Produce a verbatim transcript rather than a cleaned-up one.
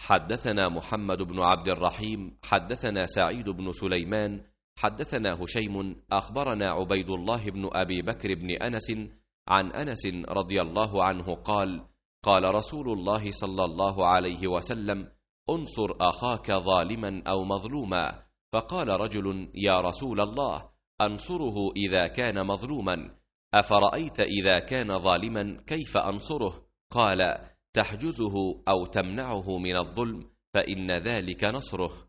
حدثنا محمد بن عبد الرحيم حدثنا سعيد بن سليمان حدثنا هشيم أخبرنا عبيد الله بن أبي بكر بن أنس عن أنس رضي الله عنه قال قال رسول الله صلى الله عليه وسلم انصر أخاك ظالما أو مظلوما. فقال رجل يا رسول الله أنصره إذا كان مظلوما، أفرأيت إذا كان ظالما كيف أنصره؟ قال تحجزه أو تمنعه من الظلم فإن ذلك نصره.